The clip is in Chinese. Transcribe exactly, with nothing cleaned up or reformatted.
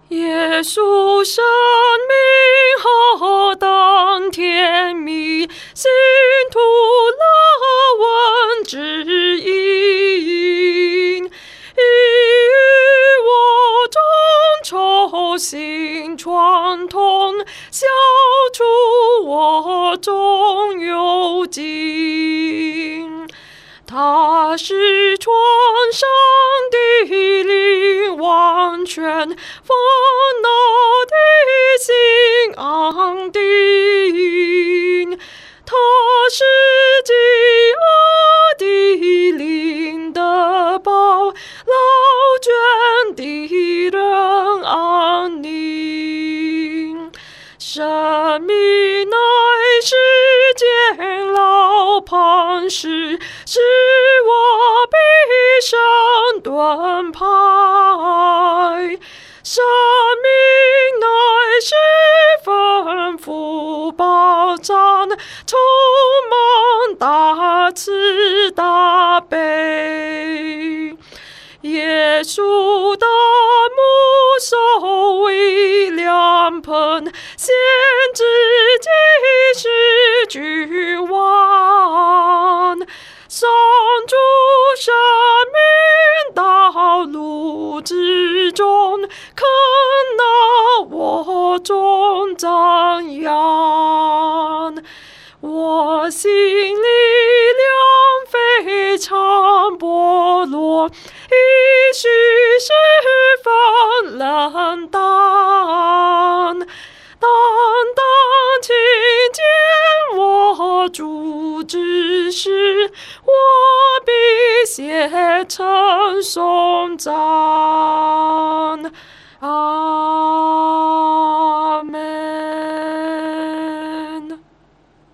耶稣生命何等甜蜜，信徒乐闻知音，已与我中仇心串通，消除我中有尽。他是全上帝灵完全，烦恼的心安定。他是饥饿的灵的宝，劳倦的人安宁。生命乃是监牢磐石，使我毕生盾牌。生命乃是丰富宝藏，充满大慈大悲。耶稣的目手为良盆，先知既是君王，上主生命道路之中，看那我中张扬。我心力量非常薄弱，亦许十分冷淡，单单听见我主之事，我必写成颂赞。啊